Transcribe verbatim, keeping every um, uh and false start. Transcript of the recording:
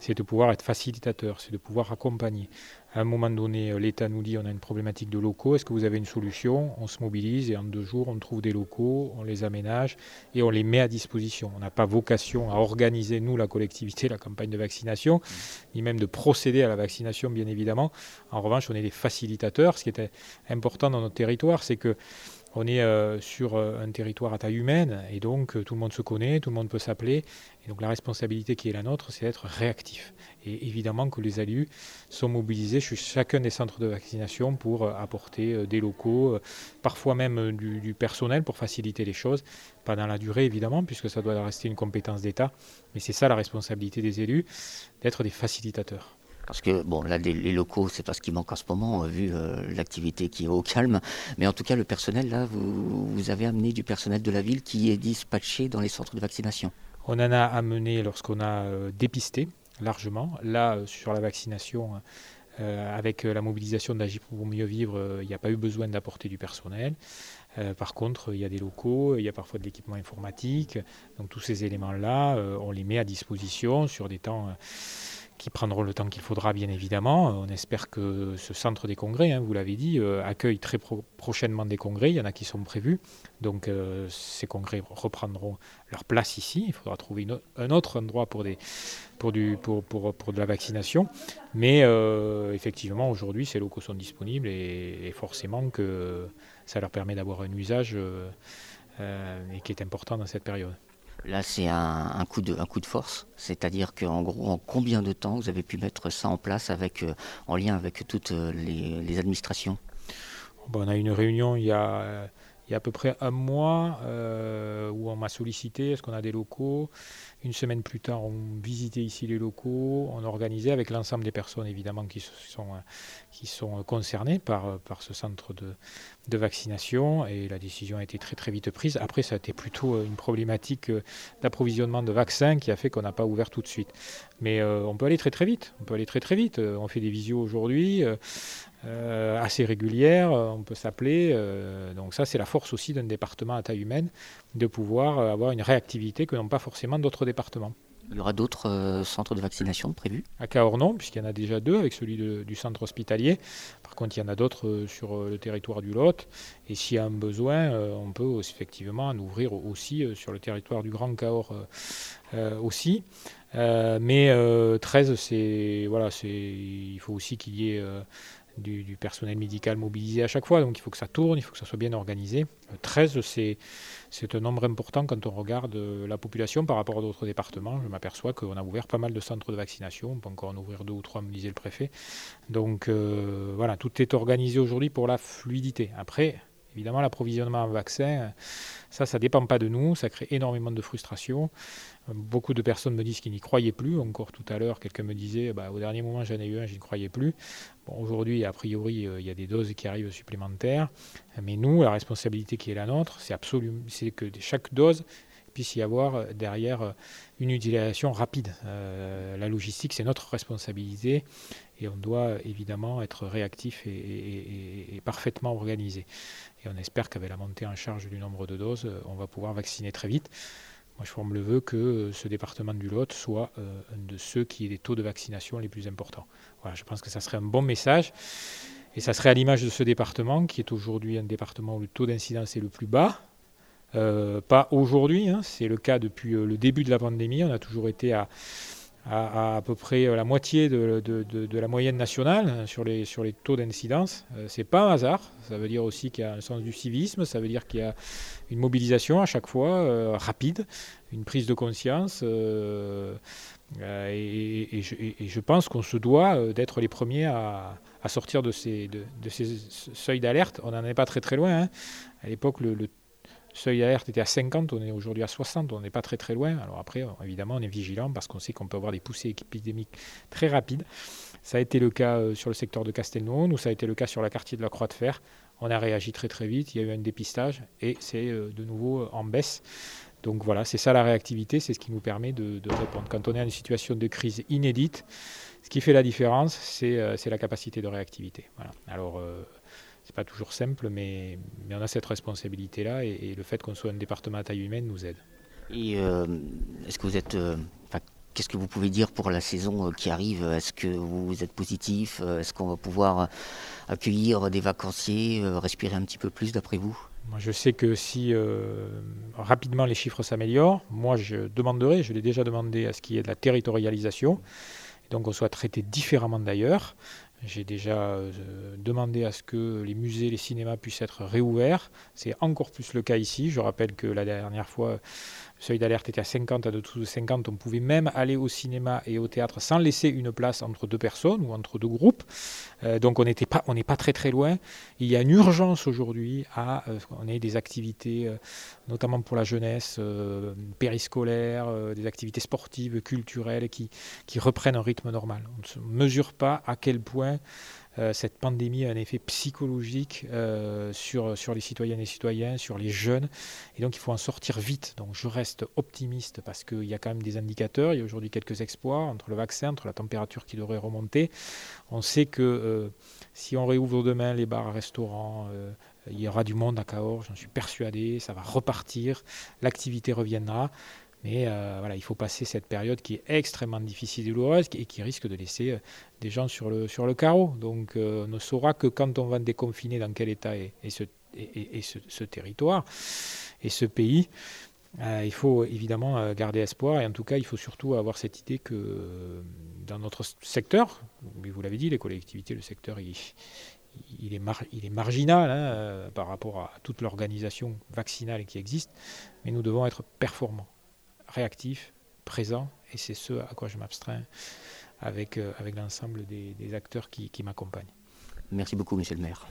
c'est de pouvoir être facilitateur, c'est de pouvoir accompagner. À un moment donné, l'État nous dit on a une problématique de locaux, est-ce que vous avez une solution? On se mobilise et en deux jours, on trouve des locaux, on les aménage et on les met à disposition. On n'a pas vocation à organiser, nous, la collectivité, la campagne de vaccination, ni même de procéder à la vaccination, bien évidemment. En revanche, on est des facilitateurs. Ce qui est important dans notre territoire, c'est que on est euh, sur euh, un territoire à taille humaine et donc euh, tout le monde se connaît, tout le monde peut s'appeler. Et donc la responsabilité qui est la nôtre, c'est d'être réactif. Et évidemment que les élus sont mobilisés chez chacun des centres de vaccination pour euh, apporter euh, des locaux, euh, parfois même euh, du, du personnel pour faciliter les choses. Pas dans la durée évidemment, puisque ça doit rester une compétence d'État. Mais c'est ça la responsabilité des élus, d'être des facilitateurs. Parce que, bon, là, les, les locaux, c'est pas ce qui manque en ce moment, euh, vu euh, l'activité qui est au calme. Mais en tout cas, le personnel, là, vous, vous avez amené du personnel de la ville qui est dispatché dans les centres de vaccination. On en a amené lorsqu'on a euh, dépisté largement. Là, euh, sur la vaccination, euh, avec la mobilisation d'Agir pour mieux vivre, il euh, n'y a pas eu besoin d'apporter du personnel. Euh, par contre, il y a des locaux, il y a parfois de l'équipement informatique. Donc tous ces éléments-là, euh, on les met à disposition sur des temps... Euh, qui prendront le temps qu'il faudra, bien évidemment. On espère que ce centre des congrès, hein, vous l'avez dit, euh, accueille très pro- prochainement des congrès. Il y en a qui sont prévus. Donc euh, ces congrès reprendront leur place ici. Il faudra trouver une, un autre endroit pour, des, pour, du, pour, pour, pour de la vaccination. Mais euh, effectivement, aujourd'hui, ces locaux sont disponibles et, et forcément que ça leur permet d'avoir un usage euh, euh, et qui est important dans cette période. Là, c'est un, un, coup de, un coup de force, c'est-à-dire qu'en gros, en combien de temps vous avez pu mettre ça en place avec, euh, en lien avec toutes les, les administrations? Bon, on a eu une réunion il y a, il y a à peu près un mois euh, où on m'a sollicité, est-ce qu'on a des locaux? Une semaine plus tard, on visitait ici les locaux, on organisait avec l'ensemble des personnes évidemment qui sont, qui sont concernées par, par ce centre de, de vaccination et la décision a été très très vite prise. Après, ça a été plutôt une problématique d'approvisionnement de vaccins qui a fait qu'on n'a pas ouvert tout de suite. Mais euh, on peut aller très très vite, on peut aller très très vite. On fait des visios aujourd'hui. Euh, Euh, assez régulière, on peut s'appeler. Euh, donc ça, c'est la force aussi d'un département à taille humaine, de pouvoir avoir une réactivité que n'ont pas forcément d'autres départements. Il y aura d'autres euh, centres de vaccination prévus? À Cahors, non, puisqu'il y en a déjà deux avec celui de, du centre hospitalier. Par contre, il y en a d'autres euh, sur euh, le territoire du Lot. Et s'il y a un besoin, euh, on peut aussi, effectivement en ouvrir aussi euh, sur le territoire du Grand Cahors euh, euh, aussi. Euh, mais euh, treize, c'est, voilà, c'est, il faut aussi qu'il y ait... Euh, Du, du personnel médical mobilisé à chaque fois, donc il faut que ça tourne, il faut que ça soit bien organisé. treize, c'est, c'est un nombre important quand on regarde la population par rapport à d'autres départements. Je m'aperçois qu'on a ouvert pas mal de centres de vaccination, on peut encore en ouvrir deux ou trois, me disait le préfet. Donc euh, voilà, tout est organisé aujourd'hui pour la fluidité. Après, évidemment, l'approvisionnement en vaccins, ça, ça ne dépend pas de nous, ça crée énormément de frustration. Beaucoup de personnes me disent qu'ils n'y croyaient plus. Encore tout à l'heure, quelqu'un me disait bah, au dernier moment, j'en ai eu un, je n'y croyais plus. Bon, aujourd'hui, a priori, euh, il y a des doses qui arrivent supplémentaires. Mais nous, la responsabilité qui est la nôtre, c'est, absolument, c'est que chaque dose puisse y avoir derrière une utilisation rapide. Euh, la logistique, c'est notre responsabilité et on doit évidemment être réactif et, et, et, et parfaitement organisé. Et on espère qu'avec la montée en charge du nombre de doses, on va pouvoir vacciner très vite. Moi, je forme le vœu que ce département du Lot soit euh, un de ceux qui ait des taux de vaccination les plus importants. Voilà, je pense que ça serait un bon message. Et ça serait à l'image de ce département, qui est aujourd'hui un département où le taux d'incidence est le plus bas. Euh, pas aujourd'hui, hein, c'est le cas depuis euh, le début de la pandémie. On a toujours été à, à, à, à peu près la moitié de, de, de, de la moyenne nationale hein, sur, les, sur les taux d'incidence. Euh, c'est pas un hasard. Ça veut dire aussi qu'il y a un sens du civisme. Ça veut dire qu'il y a une mobilisation à chaque fois euh, rapide, une prise de conscience. Euh, euh, et, et, je, et je pense qu'on se doit d'être les premiers à, à sortir de ces, de, de ces seuils d'alerte. On n'en est pas très très loin. Hein. À l'époque, le, le seuil d'alerte était à cinquante, on est aujourd'hui à soixante, on n'est pas très très loin. Alors après, évidemment, on est vigilant parce qu'on sait qu'on peut avoir des poussées épidémiques très rapides. Ça a été le cas sur le secteur de Castelnau, ou ça a été le cas sur la quartier de la Croix-de-Fer. On a réagi très très vite, il y a eu un dépistage et c'est de nouveau en baisse. Donc voilà, c'est ça la réactivité, c'est ce qui nous permet de, de répondre. Quand on est dans une situation de crise inédite, ce qui fait la différence, c'est, c'est la capacité de réactivité. Voilà. Alors, euh, c'est pas toujours simple, mais, mais on a cette responsabilité-là et, et le fait qu'on soit un département à taille humaine nous aide. Et euh, est-ce que vous êtes, euh, Qu'est-ce que vous pouvez dire pour la saison qui arrive? Est-ce que vous êtes positif? Est-ce qu'on va pouvoir accueillir des vacanciers, respirer un petit peu plus d'après vous? Moi, je sais que si euh, rapidement les chiffres s'améliorent, moi je demanderai, je l'ai déjà demandé à ce qu'il y ait de la territorialisation, et donc on soit traité différemment d'ailleurs. J'ai déjà euh, demandé à ce que les musées, les cinémas puissent être réouverts. C'est encore plus le cas ici. Je rappelle que la dernière fois, le seuil d'alerte était à cinquante, à dessous de cinquante. On pouvait même aller au cinéma et au théâtre sans laisser une place entre deux personnes ou entre deux groupes. Euh, donc on n'était pas, on n'est pas très très loin. Il y a une urgence aujourd'hui à euh, on ait des activités, euh, notamment pour la jeunesse, euh, périscolaires, euh, des activités sportives, culturelles qui, qui reprennent un rythme normal. On ne mesure pas à quel point Euh, cette pandémie a un effet psychologique euh, sur, sur les citoyennes et citoyens, sur les jeunes. Et donc il faut en sortir vite. Donc je reste optimiste parce qu'il y a quand même des indicateurs. Il y a aujourd'hui quelques exploits entre le vaccin, entre la température qui devrait remonter. On sait que euh, si on réouvre demain les bars, restaurants, euh, il y aura du monde à Cahors, j'en suis persuadé. Ça va repartir, l'activité reviendra. Mais euh, voilà, il faut passer cette période qui est extrêmement difficile et douloureuse et qui risque de laisser euh, des gens sur le, sur le carreau. Donc euh, on ne saura que quand on va déconfiner dans quel état est, est, ce, est, est ce, ce territoire et ce pays. Euh, il faut évidemment euh, garder espoir et en tout cas il faut surtout avoir cette idée que euh, dans notre secteur, mais vous l'avez dit, les collectivités, le secteur il, il, est, mar, il est marginal hein, euh, par rapport à toute l'organisation vaccinale qui existe, mais nous devons être performants, réactif, présent, et c'est ce à quoi je m'abstrais avec, euh, avec l'ensemble des, des acteurs qui, qui m'accompagnent. Merci beaucoup, monsieur le maire.